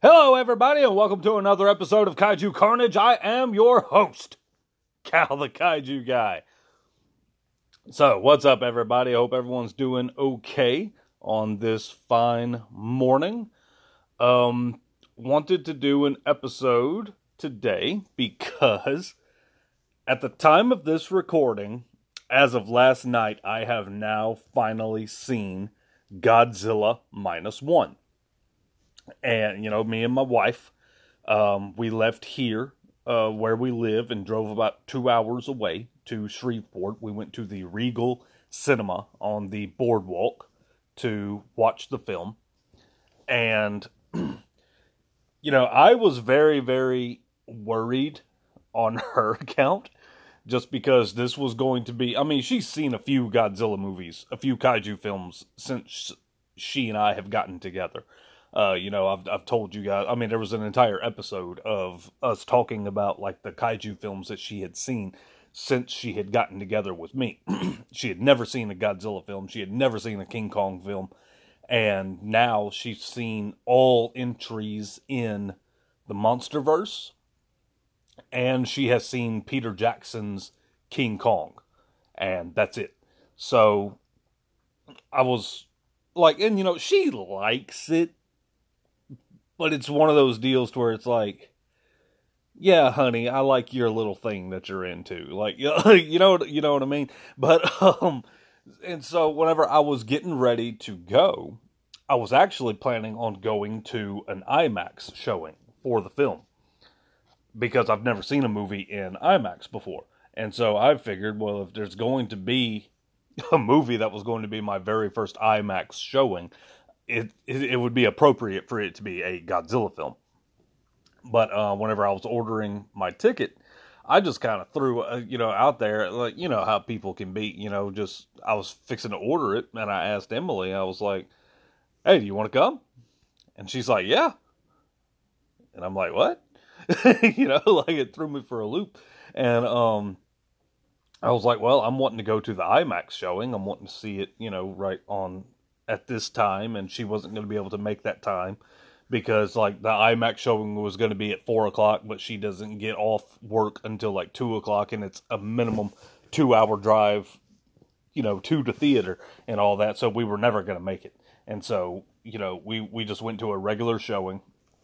Hello, everybody, and welcome to another episode of Kaiju Carnage. I am your host, Cal the Kaiju Guy. So, what's up, everybody? I hope everyone's doing okay on this fine morning. Wanted to do an episode today because at the time of this recording, as of last night, I have now finally seen Godzilla Minus One. And, me and my wife, we left here where we live and drove about 2 hours away to Shreveport. We went to the Regal Cinema on the boardwalk to watch the film. And, I was very, very worried on her account just because this was going to be... she's seen a few Godzilla movies, a few kaiju films since she and I have gotten together. I've told you guys, there was an entire episode of us talking about, the kaiju films that she had seen since she had gotten together with me. She had never seen a Godzilla film. She had never seen a King Kong film. And now she's seen all entries in the Monsterverse. And she has seen Peter Jackson's King Kong. And that's it. So, I was and she likes it. But it's one of those deals where it's like, yeah, honey, I like your little thing that you're into. You know what I mean? But, and so whenever I was getting ready to go, I was actually planning on going to an IMAX showing for the film. Because I've never seen a movie in IMAX before. And so I figured, well, if there's going to be a movie that was going to be my very first IMAX showing, it would be appropriate for it to be a Godzilla film. But whenever I was ordering my ticket, I just kind of threw, out there, how people can be, I was fixing to order it, and I asked Emily, I was like, hey, do you want to come? And she's like, yeah. And I'm like, what? It threw me for a loop. And I was like, well, I'm wanting to go to the IMAX showing. I'm wanting to see it, right on at this time, and she wasn't going to be able to make that time because the IMAX showing was going to be at 4 o'clock, but she doesn't get off work until 2 o'clock, and it's a minimum 2-hour drive, to the theater and all that. So we were never going to make it. And so, we just went to a regular showing.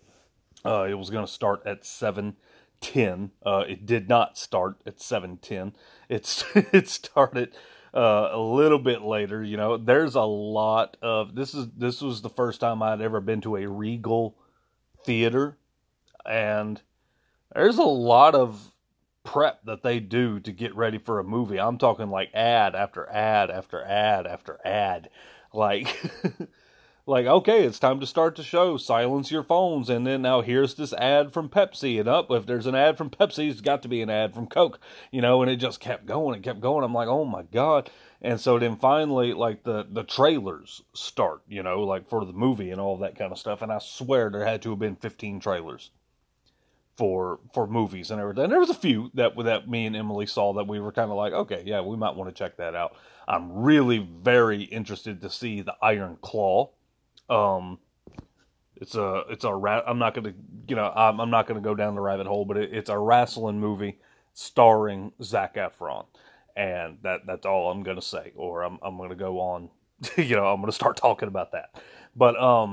It was going to start at 7:10. It did not start at 7:10. It started a little bit later. There's a lot of this was the first time I'd ever been to a Regal theater, and there's a lot of prep that they do to get ready for a movie. I'm talking ad after ad after ad after ad, okay, it's time to start the show. Silence your phones. And then now here's this ad from Pepsi. And if there's an ad from Pepsi, it's got to be an ad from Coke. And it just kept going and kept going. I'm like, oh my God. And so then finally, the trailers start, for the movie and all that kind of stuff. And I swear there had to have been 15 trailers for movies and everything. And there was a few that me and Emily saw that we were kind of like, okay, yeah, we might want to check that out. I'm really very interested to see the Iron Claw. I'm not gonna, I'm not gonna go down the rabbit hole, but it's a wrestling movie starring Zac Efron, and that's all I'm gonna say, or I'm gonna go on, I'm gonna start talking about that. But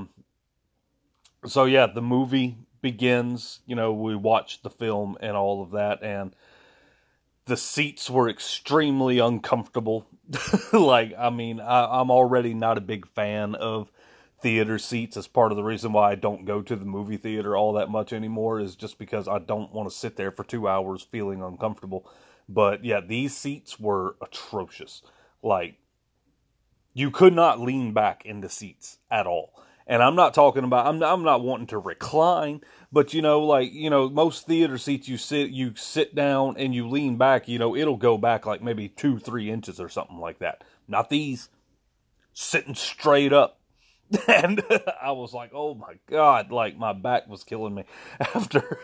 so yeah, the movie begins. We watched the film and all of that, and the seats were extremely uncomfortable. I'm already not a big fan of theater seats. As part of the reason why I don't go to the movie theater all that much anymore is just because I don't want to sit there for 2 hours feeling uncomfortable. But yeah, these seats were atrocious. You could not lean back in the seats at all. And I'm not talking about, I'm not wanting to recline, but most theater seats you sit down and you lean back, it'll go back maybe 2-3 inches or something like that. Not these. Sitting straight up. And I was like, oh my God, my back was killing me after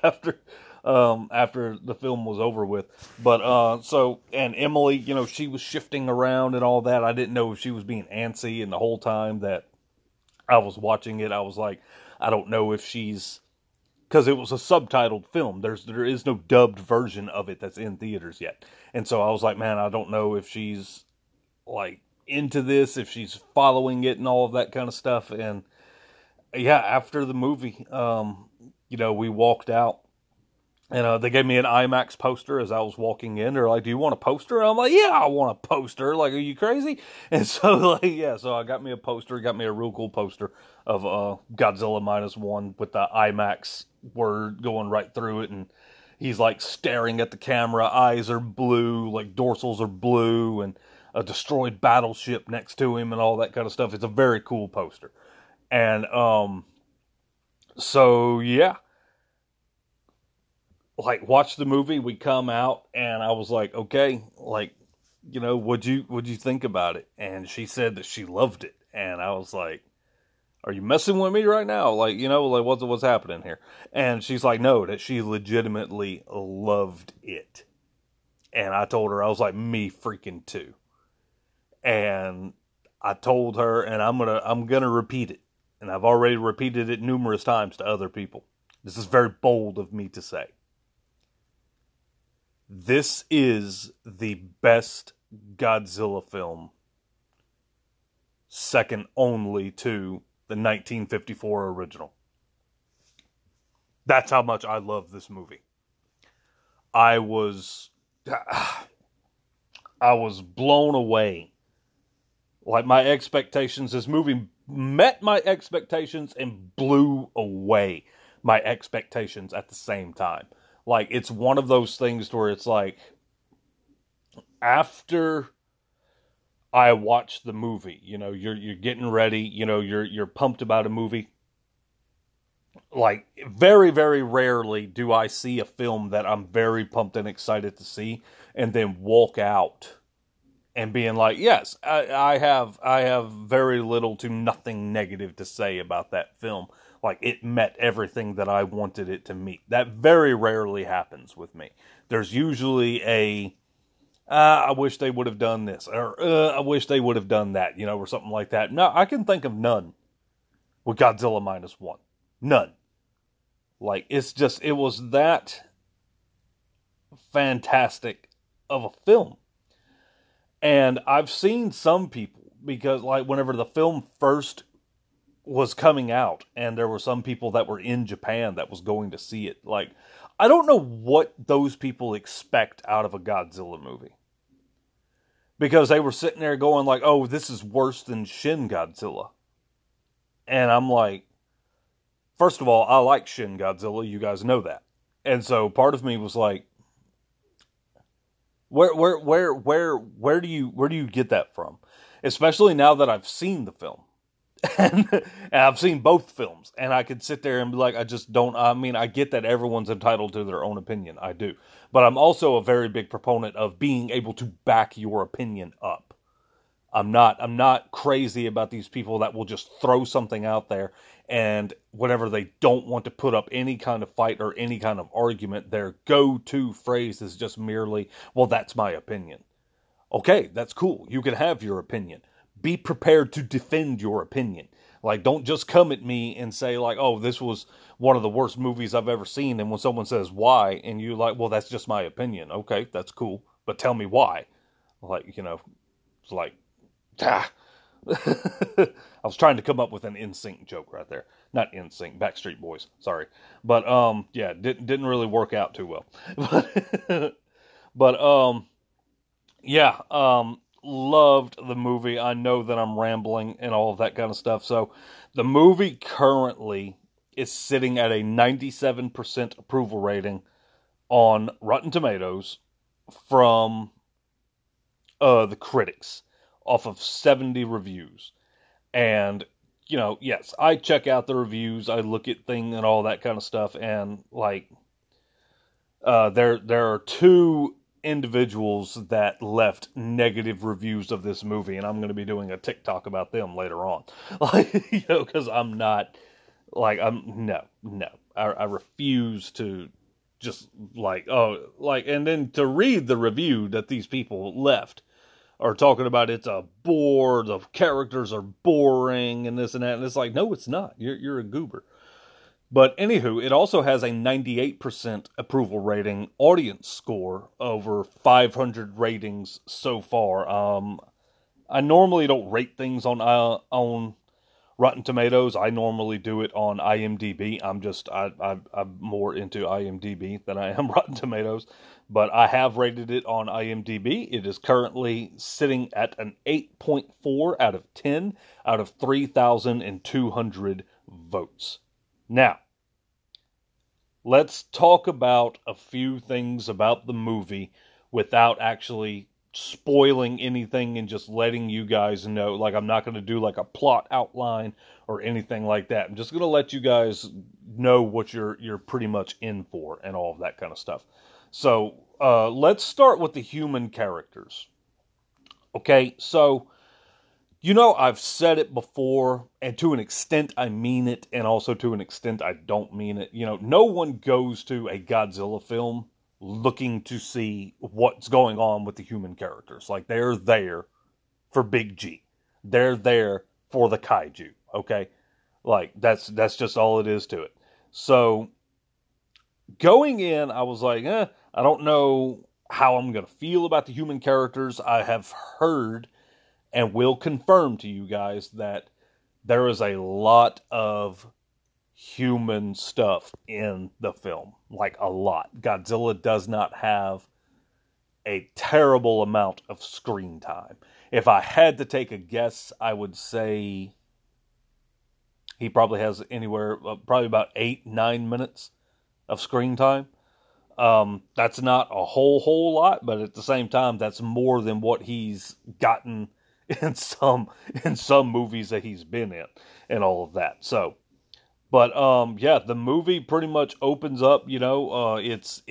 the film was over with. But, and Emily, she was shifting around and all that. I didn't know if she was being antsy, and the whole time that I was watching it, I was like, I don't know if she's, because it was a subtitled film. There is no dubbed version of it that's in theaters yet. And so I was like, man, I don't know if she's like into this, if she's following it and all of that kind of stuff. And yeah, after the movie, we walked out. And they gave me an IMAX poster as I was walking in. They're like, do you want a poster? And I'm like, yeah, I want a poster. Like, are you crazy? And so, so I got me a poster, got me a real cool poster of Godzilla -1 with the IMAX word going right through it. And he's like staring at the camera. Eyes are blue, like dorsals are blue, and a destroyed battleship next to him and all that kind of stuff. It's a very cool poster. And so, yeah. Like, watch the movie, we come out, and I was like, okay, like, what'd you think about it? And she said that she loved it, and I was like, are you messing with me right now? Like, like, what's happening here? And she's like, no, that she legitimately loved it. And I told her, I was like, me freaking too. And I told her, and I'm gonna repeat it, and I've already repeated it numerous times to other people. This is very bold of me to say. This is the best Godzilla film, second only to the 1954 original. That's how much I love this movie. I was blown away. Like, my expectations, this movie met my expectations and blew away my expectations at the same time. Like, it's one of those things where it's like, after I watch the movie, you're getting ready, you're pumped about a movie. Like, very, very rarely do I see a film that I'm very pumped and excited to see, and then walk out and being like, yes, I have very little to nothing negative to say about that film. Like, it met everything that I wanted it to meet. That very rarely happens with me. There's usually I wish they would have done this, or I wish they would have done that, or something like that. No, I can think of none with Godzilla -1. None. Like, it was that fantastic of a film. And I've seen some people, because, like, whenever the film first was coming out, and there were some people that were in Japan that was going to see it. Like, I don't know what those people expect out of a Godzilla movie. Because they were sitting there going like, oh, this is worse than Shin Godzilla. And I'm like, first of all, I like Shin Godzilla, you guys know that. And so part of me was like, where do you get that from? Especially now that I've seen the film. And I've seen both films, and I could sit there and be like, I get that everyone's entitled to their own opinion, I do. But I'm also a very big proponent of being able to back your opinion up. I'm not crazy about these people that will just throw something out there, and whenever they don't want to put up any kind of fight or any kind of argument, their go-to phrase is just merely, well, that's my opinion. Okay, that's cool. You can have your opinion. Be prepared to defend your opinion. Like, don't just come at me and say, like, oh, this was one of the worst movies I've ever seen. And when someone says why, and you're like, well, that's just my opinion. Okay, that's cool. But tell me why. Like, it's like, I was trying to come up with an NSYNC joke right there. Not NSYNC, Backstreet Boys. Sorry. But, yeah, didn't really work out too well. But, yeah, loved the movie. I know that I'm rambling and all of that kind of stuff. So the movie currently is sitting at a 97% approval rating on Rotten Tomatoes from the critics off of 70 reviews. And, yes, I check out the reviews. I look at things and all that kind of stuff. And, like, there are two individuals that left negative reviews of this movie, and I'm going to be doing a TikTok about them later on. Like, because I'm not, like, I refuse to just, like, and then to read the review that these people left are talking about it's a bore, the characters are boring, and this and that, and it's like, no, it's not. You're a goober. But anywho, it also has a 98% approval rating, audience score, over 500 ratings so far. I normally don't rate things on Rotten Tomatoes. I normally do it on IMDb. I'm more into IMDb than I am Rotten Tomatoes, but I have rated it on IMDb. It is currently sitting at an 8.4 out of 10 out of 3,200 votes. Now, let's talk about a few things about the movie without actually spoiling anything and just letting you guys know. Like, I'm not going to do like a plot outline or anything like that. I'm just going to let you guys know what you're pretty much in for and all of that kind of stuff. So, let's start with the human characters. Okay, so, I've said it before, and to an extent I mean it, and also to an extent I don't mean it. No one goes to a Godzilla film looking to see what's going on with the human characters. Like, they're there for Big G. They're there for the kaiju, okay? Like, that's just all it is to it. So, going in, I was like, I don't know how I'm going to feel about the human characters. I have heard and will confirm to you guys that there is a lot of human stuff in the film. Like, a lot. Godzilla does not have a terrible amount of screen time. If I had to take a guess, I would say he probably has probably about 8-9 minutes of screen time. That's not a whole lot, but at the same time, that's more than what he's gotten in some movies that he's been in and all of that. So, but yeah, the movie pretty much opens up. It's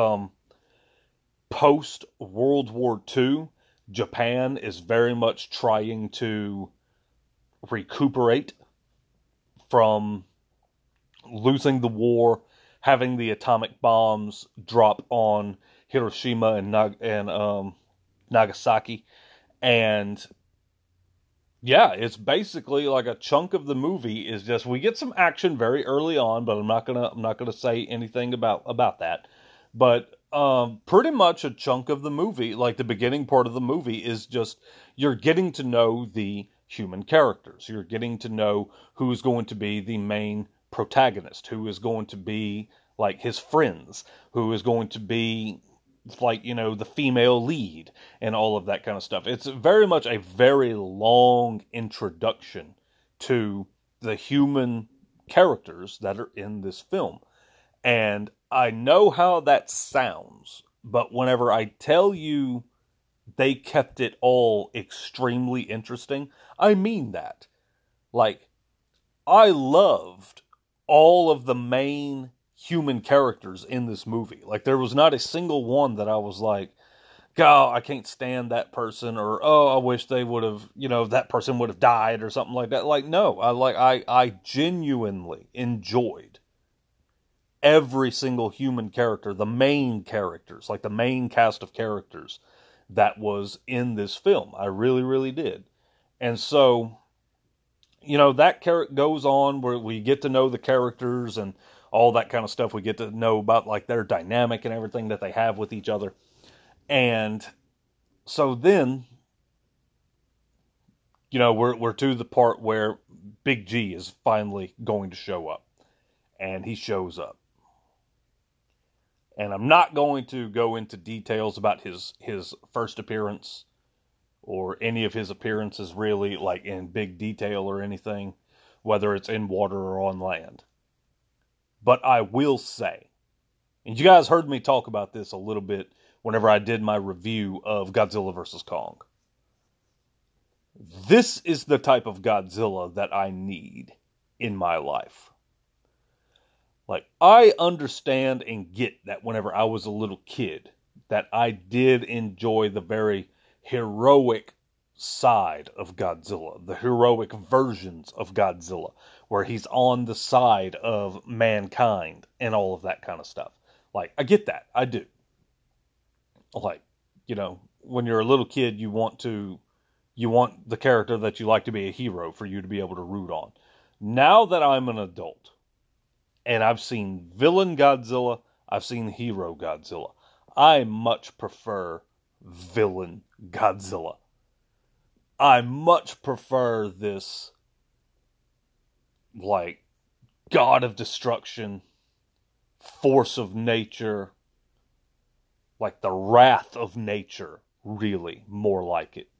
post World War II. Japan is very much trying to recuperate from losing the war, having the atomic bombs drop on Hiroshima and Nagasaki, and yeah, it's basically like a chunk of the movie is just, we get some action very early on, but I'm not gonna say anything about that. But pretty much a chunk of the movie, like the beginning part of the movie, is just you're getting to know the human characters. You're getting to know who's going to be the main protagonist, who is going to be like his friends, who is going to be like, the female lead and all of that kind of stuff. It's very much a very long introduction to the human characters that are in this film. And I know how that sounds, but whenever I tell you they kept it all extremely interesting, I mean that. Like, I loved all of the main human characters in this movie. Like, there was not a single one that I was like, God, I can't stand that person, or I wish they would have, that person would have died or something like that. Like, no, I genuinely enjoyed every single human character, the main characters, like the main cast of characters that was in this film. I really, really did. And so, that character goes on where we get to know the characters and all that kind of stuff. We get to know about like their dynamic and everything that they have with each other. And so then, we're to the part where Big G is finally going to show up. And he shows up. And I'm not going to go into details about his first appearance or any of his appearances really, like in big detail or anything, whether it's in water or on land. But I will say, and you guys heard me talk about this a little bit whenever I did my review of Godzilla vs. Kong. This is the type of Godzilla that I need in my life. Like, I understand and get that whenever I was a little kid, that I did enjoy the very heroic side of Godzilla, the heroic versions of Godzilla, where he's on the side of mankind and all of that kind of stuff. Like, I get that. I do. Like, when you're a little kid, you want the character that you like to be a hero for you to be able to root on. Now that I'm an adult, And I've seen villain Godzilla, I've seen hero Godzilla. I much prefer villain Godzilla. I much prefer this, like, god of destruction, force of nature, like the wrath of nature, really, more like it.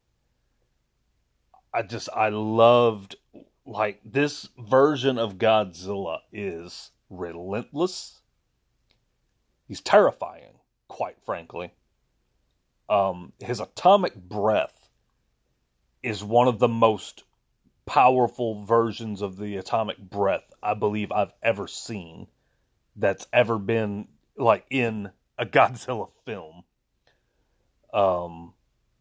I loved, like, this version of Godzilla is relentless. He's terrifying, quite frankly. His atomic breath is one of the most powerful versions of the atomic breath I believe I've ever seen that's ever been, like, in a Godzilla film. Um,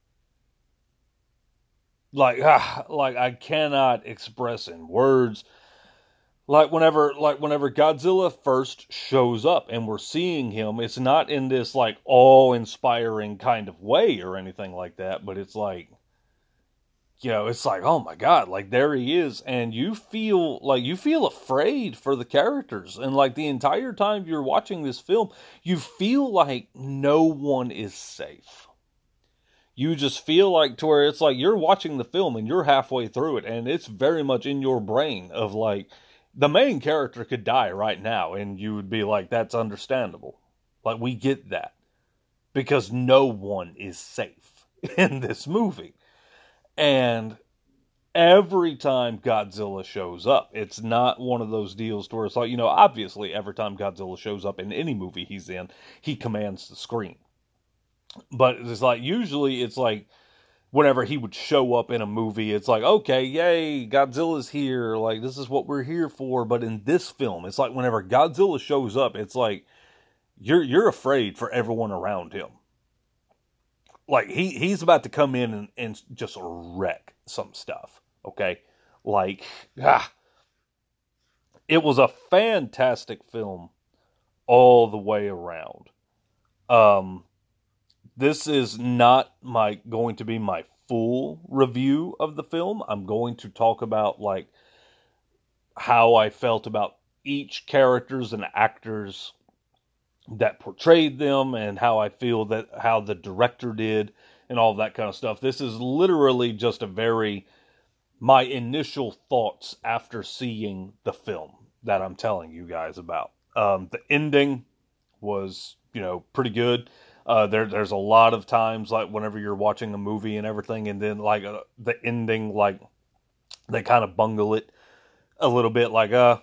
like I cannot express in words. Like whenever Godzilla first shows up and we're seeing him, it's not in this, like, awe-inspiring kind of way or anything like that, but it's like, it's like, oh my god, like, there he is, and you feel afraid for the characters, and, like, the entire time you're watching this film, you feel like no one is safe. You just feel like, to where it's like you're watching the film and you're halfway through it, and it's very much in your brain of, like, the main character could die right now, and you would be like, that's understandable. Like, we get that. Because no one is safe in this movie. And every time Godzilla shows up, it's not one of those deals to where it's like, obviously every time Godzilla shows up in any movie he's in, he commands the screen. But it's like, usually it's like, whenever he would show up in a movie, it's like, okay, yay, Godzilla's here, like, this is what we're here for. But in this film, it's like, whenever Godzilla shows up, it's like, you're afraid for everyone around him. Like, he's about to come in and just wreck some stuff, okay? Like, it was a fantastic film all the way around. This is not going to be my full review of the film. I'm going to talk about, like, how I felt about each characters and actors that portrayed them, and how I feel that how the director did, and all that kind of stuff. This is literally just my initial thoughts after seeing the film that I'm telling you guys about. The ending was, pretty good. There's a lot of times, like, whenever you're watching a movie and everything, and then, like, the ending, like, they kind of bungle it a little bit,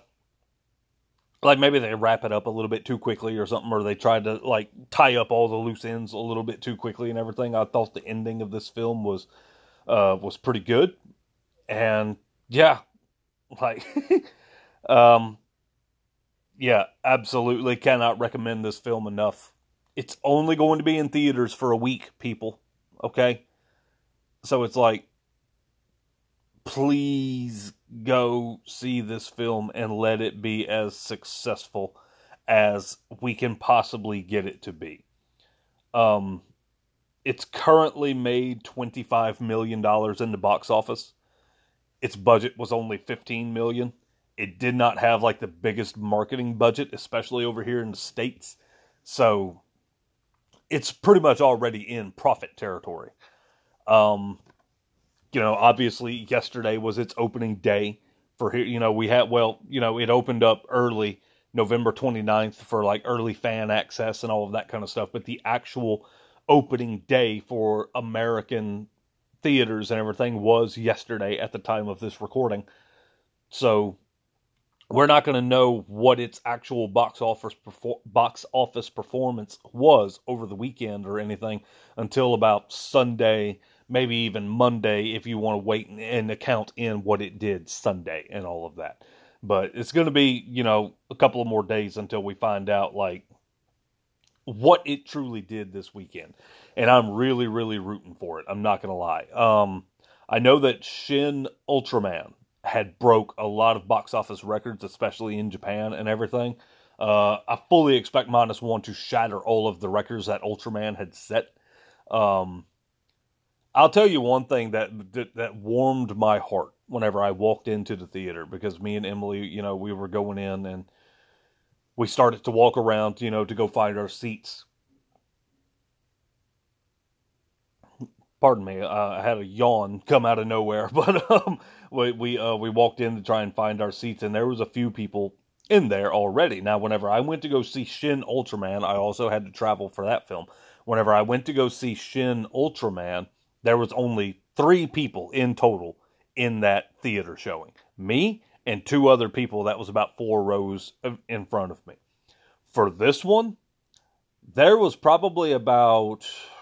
like maybe they wrap it up a little bit too quickly or something, or they tried to, like, tie up all the loose ends a little bit too quickly and everything. I thought the ending of this film was pretty good, and yeah, like, um, yeah, absolutely cannot recommend this film enough. It's only going to be in theaters for a week, people. Okay? So it's like, please go see this film and let it be as successful as we can possibly get it to be. It's currently made $25 million in the box office. Its budget was only $15 million. It did not have, like, the biggest marketing budget, especially over here in the States. So it's pretty much already in profit territory. Obviously yesterday was its opening day for here. It opened up early, November 29th, for, like, early fan access and all of that kind of stuff. But the actual opening day for American theaters and everything was yesterday at the time of this recording. So we're not going to know what its actual box office performance was over the weekend or anything until about Sunday, maybe even Monday, if you want to wait and account in what it did Sunday and all of that. But it's going to be, a couple of more days until we find out, like, what it truly did this weekend. And I'm really, really rooting for it. I'm not going to lie. I know that Shin Ultraman had broke a lot of box office records, especially in Japan and everything. I fully expect Minus One to shatter all of the records that Ultraman had set. I'll tell you one thing that warmed my heart whenever I walked into the theater, because me and Emily, we were going in, and we started to walk around, to go find our seats. Pardon me, I had a yawn come out of nowhere, but we walked in to try and find our seats, and there was a few people in there already. Now, whenever I went to go see Shin Ultraman, I also had to travel for that film. Whenever I went to go see Shin Ultraman, there was only 3 people in total in that theater showing. Me and 2 other people that was about 4 rows in front of me. For this one, there was probably about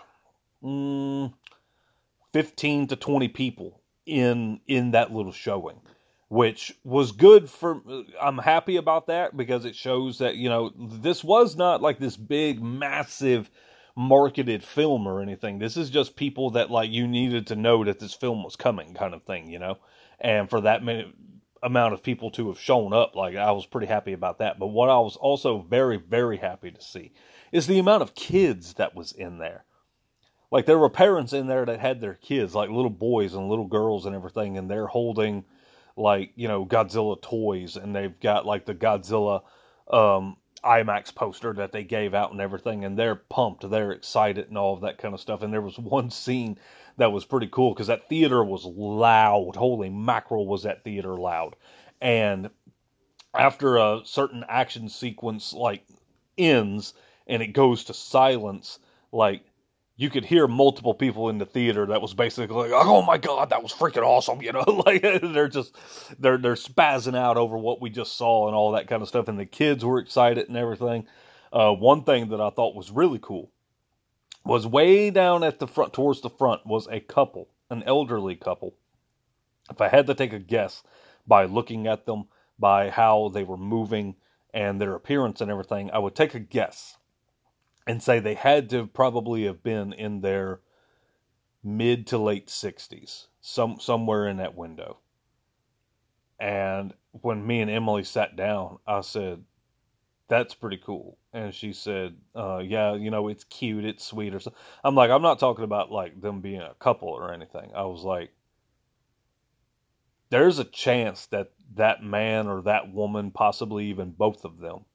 15 to 20 people in that little showing, which was good for, I'm happy about that because it shows that, this was not like this big, massive marketed film or anything. This is just people that like you needed to know that this film was coming kind of thing, and for that amount of people to have shown up, like I was pretty happy about that. But what I was also very, very happy to see is the amount of kids that was in there. Like, there were parents in there that had their kids, like little boys and little girls and everything, and they're holding, like, Godzilla toys, and they've got, like, the Godzilla IMAX poster that they gave out and everything, and they're pumped, they're excited and all of that kind of stuff. And there was one scene that was pretty cool, because that theater was loud. Holy mackerel, was that theater loud. And after a certain action sequence, like, ends, and it goes to silence, like, you could hear multiple people in the theater that was basically like, oh my God, that was freaking awesome, like they're spazzing out over what we just saw and all that kind of stuff, and the kids were excited and everything. One thing that I thought was really cool was way down at the front, towards the front, was a couple, an elderly couple. If I had to take a guess by looking at them, by how they were moving and their appearance and everything, I would take a guess and say they had to probably have been in their mid to late 60s, somewhere in that window. And when me and Emily sat down, I said, that's pretty cool. And she said, yeah, it's cute, it's sweet, or something. I'm like, I'm not talking about like them being a couple or anything. I was like, there's a chance that that man or that woman, possibly even both of them,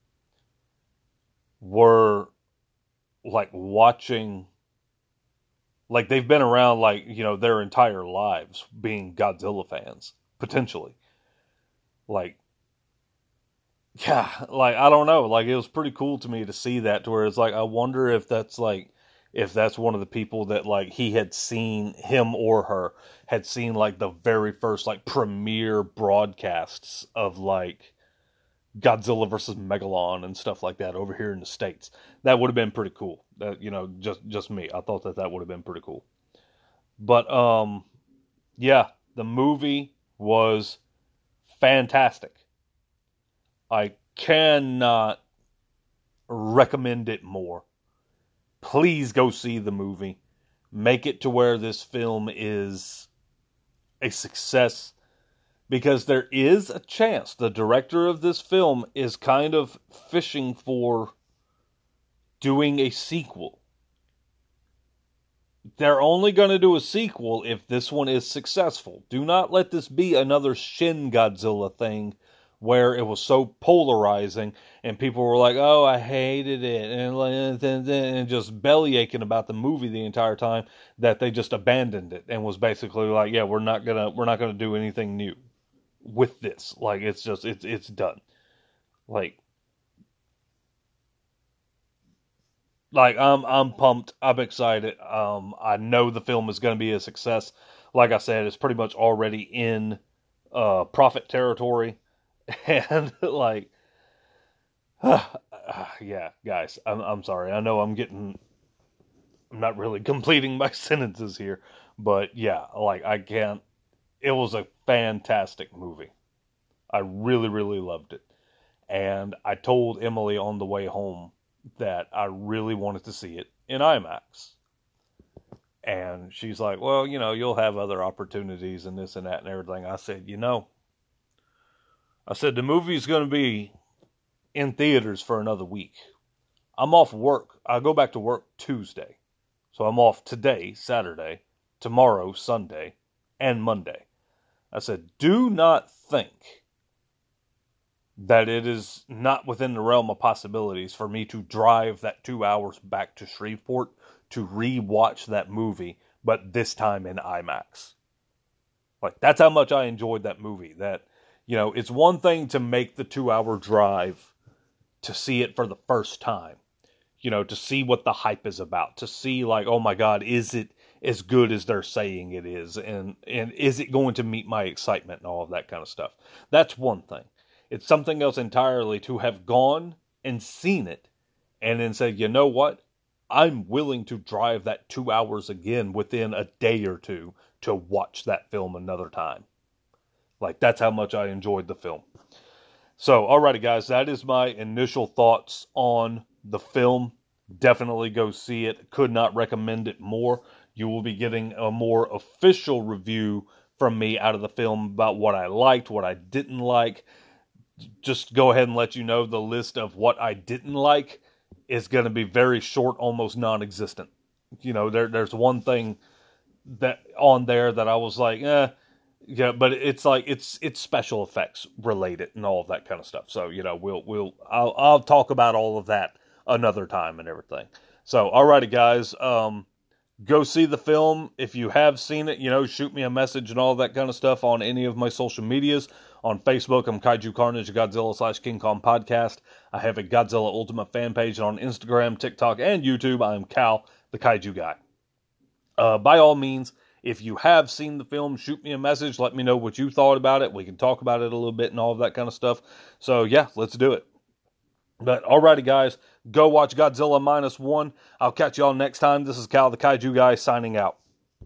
were like watching, like they've been around like, their entire lives being Godzilla fans, potentially. Like, yeah, like, I don't know, like, it was pretty cool to me to see that, to where it's like, I wonder if that's one of the people that, like, him or her had seen, like, the very first, like, premiere broadcasts of, like, Godzilla versus Megalon and stuff like that over here in the States. That would have been pretty cool. Just me. I thought that would have been pretty cool. But, yeah, the movie was fantastic. I cannot recommend it more. Please go see the movie. Make it to where this film is a success, because there is a chance the director of this film is kind of fishing for doing a sequel. They're only going to do a sequel if this one is successful. Do not let this be another Shin Godzilla thing where it was so polarizing and people were like, oh, I hated it, and just belly aching about the movie the entire time, that they just abandoned it and was basically like, yeah, we're not gonna do anything new with this. Like, it's done. Like I'm pumped. I'm excited. I know the film is going to be a success. Like I said, it's pretty much already in profit territory, and like, yeah, guys, I'm sorry. I know I'm not really completing my sentences here, but yeah, like, I can't. It was a fantastic movie. I really, really loved it. And I told Emily on the way home that I really wanted to see it in IMAX. And she's like, well, you'll have other opportunities and this and that and everything. I said, the movie's going to be in theaters for another week. I'm off work. I go back to work Tuesday. So I'm off today, Saturday, tomorrow, Sunday, and Monday. I said, do not think that it is not within the realm of possibilities for me to drive that 2 hours back to Shreveport to re-watch that movie, but this time in IMAX. Like, that's how much I enjoyed that movie. That, it's one thing to make the 2 hour drive to see it for the first time, to see what the hype is about, to see like, oh my God, is it as good as they're saying it is? And is it going to meet my excitement and all of that kind of stuff? That's one thing. It's something else entirely to have gone and seen it and then say, you know what? I'm willing to drive that 2 hours again within a day or two to watch that film another time. Like, that's how much I enjoyed the film. So, alrighty guys, that is my initial thoughts on the film. Definitely go see it. Could not recommend it more. You will be getting a more official review from me out of the film about what I liked, what I didn't like. Just go ahead and let you know the list of what I didn't like is going to be very short, almost non-existent. There's one thing that on there that I was like, yeah, but it's like it's special effects related and all of that kind of stuff. So I'll talk about all of that another time and everything. So alrighty guys, go see the film. If you have seen it, shoot me a message and all that kind of stuff on any of my social medias. On Facebook, I'm Kaiju Carnage, Godzilla/King Kong Podcast. I have a Godzilla Ultimate fan page. And on Instagram, TikTok, and YouTube, I'm Cal, the Kaiju Guy. By all means, if you have seen the film, shoot me a message. Let me know what you thought about it. We can talk about it a little bit and all of that kind of stuff. So, yeah, let's do it. But, alrighty, guys. Go watch Godzilla -1. I'll catch y'all next time. This is Cal, the Kaiju Guy, signing out.